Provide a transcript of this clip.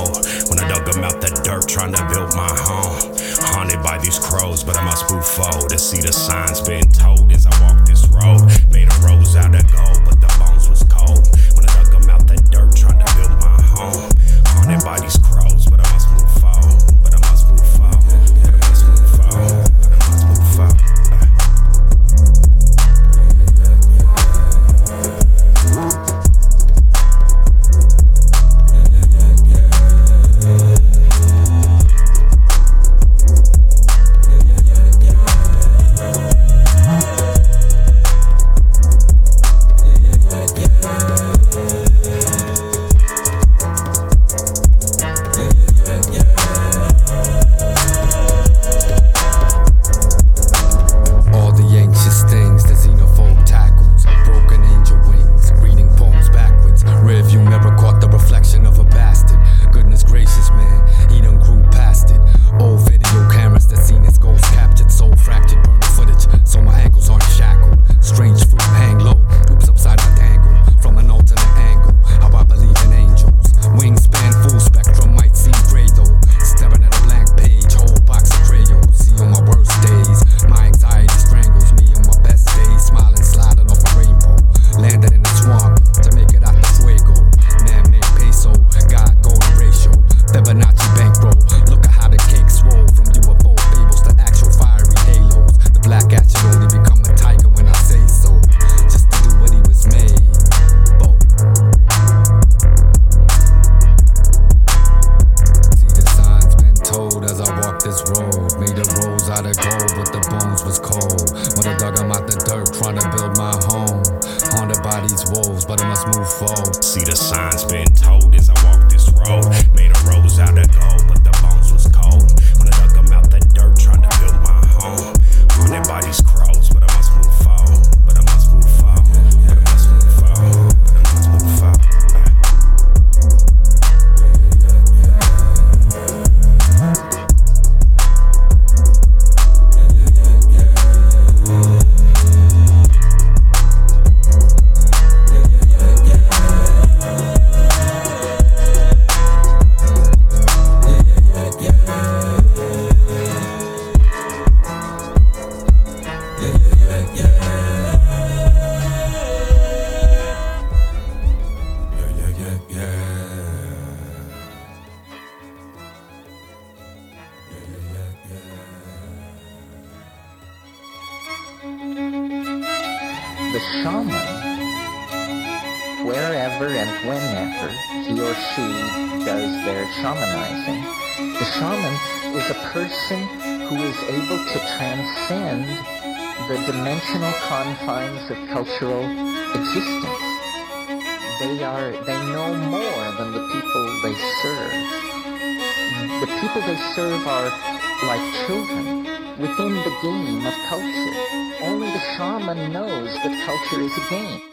cold. When I dug them out the dirt trying to build my home. Haunted by these crows, but I must move forward to see the signs being told as I walk this road. Made a rose out of gold, but the bones was cold. When I dug them out the dirt trying to build my home. Haunted by these crows, but I must move forward. But I must move forward. But I must move forward. But I must move forward. See the signs being told as I walk this road. Made a rose out of gold, but the bones was cold. When I dug them out the dirt trying to build my home. Haunted by these crows, but I must move forward. But I must move forward. But I must move forward. But I must move forward. The shaman, wherever and whenever he or she does their shamanizing, the shaman is a person who is able to transcend the dimensional confines of cultural existence. They know more than the people they serve. The people they serve are like children within the game of culture. Only the shaman knows that culture is a game.